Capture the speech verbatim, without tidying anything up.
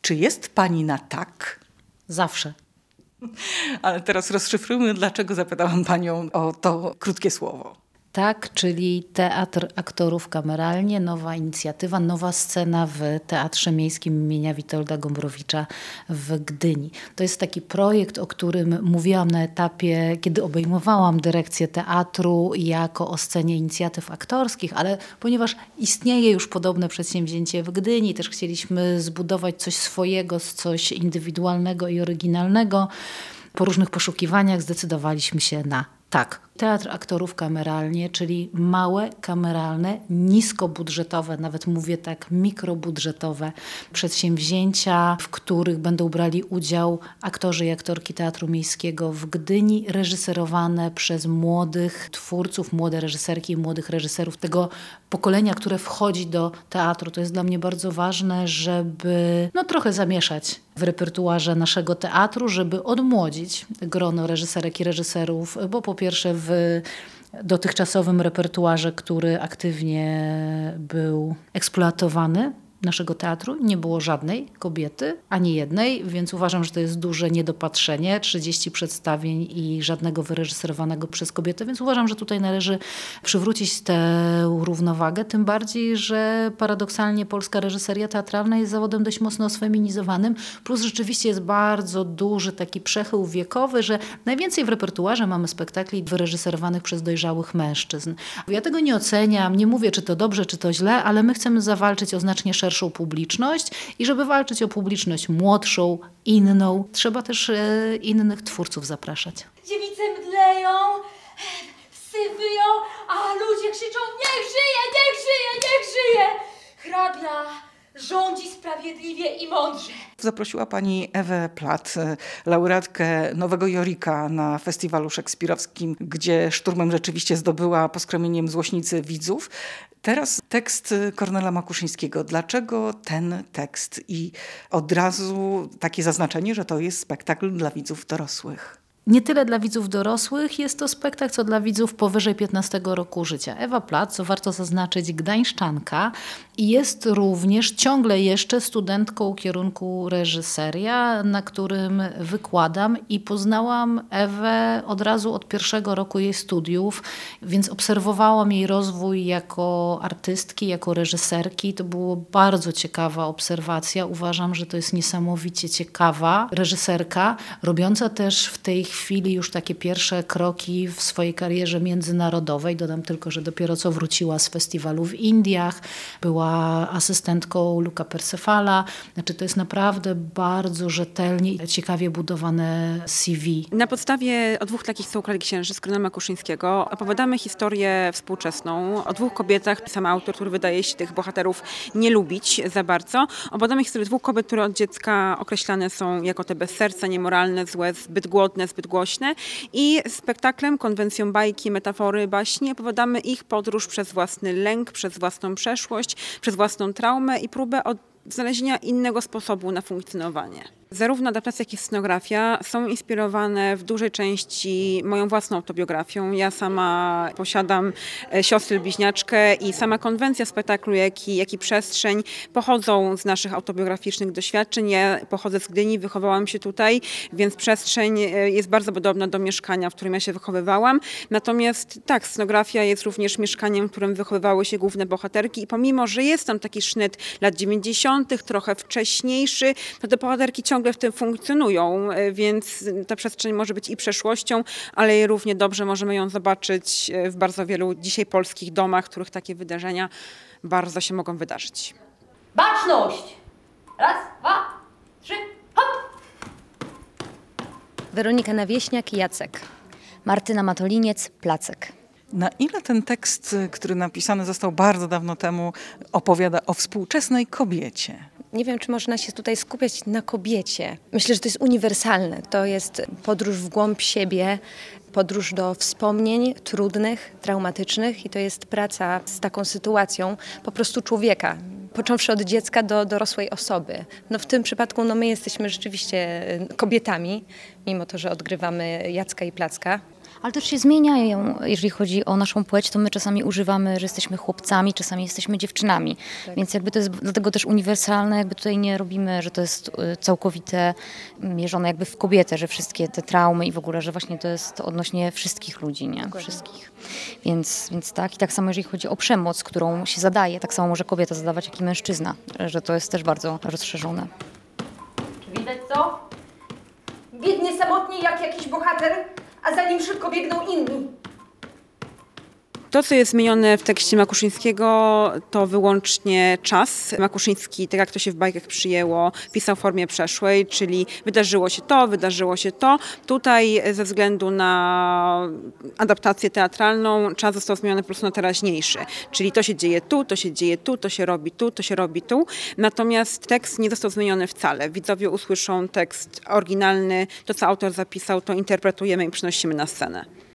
Czy jest pani na tak? Zawsze. Ale teraz rozszyfrujmy, dlaczego zapytałam panią o to krótkie słowo. Tak, czyli Teatr Aktorów Kameralnie, nowa inicjatywa, nowa scena w Teatrze Miejskim imienia Witolda Gombrowicza w Gdyni. To jest taki projekt, o którym mówiłam na etapie, kiedy obejmowałam dyrekcję teatru jako o scenie inicjatyw aktorskich, ale ponieważ istnieje już podobne przedsięwzięcie w Gdyni, też chcieliśmy zbudować coś swojego, coś indywidualnego i oryginalnego. Po różnych poszukiwaniach zdecydowaliśmy się na tak. Teatr Aktorów Kameralnie, czyli małe, kameralne, niskobudżetowe, nawet mówię tak, mikrobudżetowe przedsięwzięcia, w których będą brali udział aktorzy i aktorki Teatru Miejskiego w Gdyni, reżyserowane przez młodych twórców, młode reżyserki i młodych reżyserów tego pokolenia, które wchodzi do teatru. To jest dla mnie bardzo ważne, żeby no, trochę zamieszać w repertuarze naszego teatru, żeby odmłodzić grono reżyserek i reżyserów, bo po pierwsze w dotychczasowym repertuarze, który aktywnie był eksploatowany naszego teatru, nie było żadnej kobiety, ani jednej, więc uważam, że to jest duże niedopatrzenie. trzydzieści przedstawień i żadnego wyreżyserowanego przez kobietę, więc uważam, że tutaj należy przywrócić tę równowagę, tym bardziej, że paradoksalnie polska reżyseria teatralna jest zawodem dość mocno sfeminizowanym, plus rzeczywiście jest bardzo duży taki przechył wiekowy, że najwięcej w repertuarze mamy spektakli wyreżyserowanych przez dojrzałych mężczyzn. Ja tego nie oceniam, nie mówię, czy to dobrze, czy to źle, ale my chcemy zawalczyć o znacznie szerszą publiczność i żeby walczyć o publiczność młodszą, inną, trzeba też e, innych twórców zapraszać. Dziewice mdleją, psy wyją, a ludzie krzyczą: niech żyje, niech żyje, niech żyje! Hrabia rządzi sprawiedliwie i mądrze. Zaprosiła pani Ewę Platt, laureatkę Nowego Jorika na festiwalu szekspirowskim, gdzie szturmem rzeczywiście zdobyła poskromieniem złośnicy widzów. Teraz tekst Kornela Makuszyńskiego. Dlaczego ten tekst? I od razu takie zaznaczenie, że to jest spektakl dla widzów dorosłych. Nie tyle dla widzów dorosłych jest to spektakl, co dla widzów powyżej piętnastego roku życia. Ewa Platt, co warto zaznaczyć, gdańszczanka i jest również ciągle jeszcze studentką kierunku reżyseria, na którym wykładam i poznałam Ewę od razu od pierwszego roku jej studiów, więc obserwowałam jej rozwój jako artystki, jako reżyserki. To była bardzo ciekawa obserwacja. Uważam, że to jest niesamowicie ciekawa reżyserka, robiąca też w tej chwili już takie pierwsze kroki w swojej karierze międzynarodowej. Dodam tylko, że dopiero co wróciła z festiwalu w Indiach, była asystentką Luca Persefala. Znaczy to jest naprawdę bardzo rzetelnie i ciekawie budowane C V. Na podstawie o dwóch takich co Ukrali księży z Kornela Makuszyńskiego opowiadamy historię współczesną o dwóch kobietach. Sam autor, który wydaje się tych bohaterów nie lubić za bardzo. Opowiadamy historię dwóch kobiet, które od dziecka określane są jako te bez serca, niemoralne, złe, zbyt głodne, zbyt głośne i spektaklem, konwencją bajki, metafory, baśni opowiadamy ich podróż przez własny lęk, przez własną przeszłość, przez własną traumę i próbę od znalezienia innego sposobu na funkcjonowanie. Zarówno adaptacja, jak i scenografia są inspirowane w dużej części moją własną autobiografią. Ja sama posiadam siostrę bliźniaczkę i sama konwencja spektaklu, jak i, jak i przestrzeń pochodzą z naszych autobiograficznych doświadczeń. Ja pochodzę z Gdyni, wychowałam się tutaj, więc przestrzeń jest bardzo podobna do mieszkania, w którym ja się wychowywałam. Natomiast tak, scenografia jest również mieszkaniem, w którym wychowywały się główne bohaterki i pomimo, że jest tam taki sznyt lat dziewięćdziesiątych, trochę wcześniejszy, to te bohaterki ciągle w tym funkcjonują, więc ta przestrzeń może być i przeszłością, ale równie dobrze możemy ją zobaczyć w bardzo wielu dzisiaj polskich domach, w których takie wydarzenia bardzo się mogą wydarzyć. Baczność! Raz, dwa, trzy, hop! Weronika Nawieśniak, Jacek. Martyna Matoliniec, Placek. Na ile ten tekst, który napisany został bardzo dawno temu, opowiada o współczesnej kobiecie? Nie wiem, czy można się tutaj skupiać na kobiecie. Myślę, że to jest uniwersalne. To jest podróż w głąb siebie, podróż do wspomnień trudnych, traumatycznych i to jest praca z taką sytuacją po prostu człowieka, począwszy od dziecka do dorosłej osoby. No w tym przypadku no my jesteśmy rzeczywiście kobietami, mimo to, że odgrywamy Jacka i Placka. Ale też się zmieniają, jeżeli chodzi o naszą płeć, to my czasami używamy, że jesteśmy chłopcami, czasami jesteśmy dziewczynami. Tak. Więc jakby to jest dlatego też uniwersalne, jakby tutaj nie robimy, że to jest całkowite mierzone jakby w kobietę, że wszystkie te traumy i w ogóle, że właśnie to jest odnośnie wszystkich ludzi, nie? Dokładnie. Wszystkich. Więc, więc tak. I tak samo jeżeli chodzi o przemoc, którą się zadaje, tak samo może kobieta zadawać, jak i mężczyzna, że to jest też bardzo rozszerzone. Czy widać co? Biegnie samotnie jak jakiś bohater, a za nim szybko biegną inni. To, co jest zmienione w tekście Makuszyńskiego, to wyłącznie czas. Makuszyński, tak jak to się w bajkach przyjęło, pisał w formie przeszłej, czyli wydarzyło się to, wydarzyło się to. Tutaj ze względu na adaptację teatralną czas został zmieniony po prostu na teraźniejszy. Czyli to się dzieje tu, to się dzieje tu, to się robi tu, to się robi tu. Natomiast tekst nie został zmieniony wcale. Widzowie usłyszą tekst oryginalny, to co autor zapisał, to interpretujemy i przynosimy na scenę.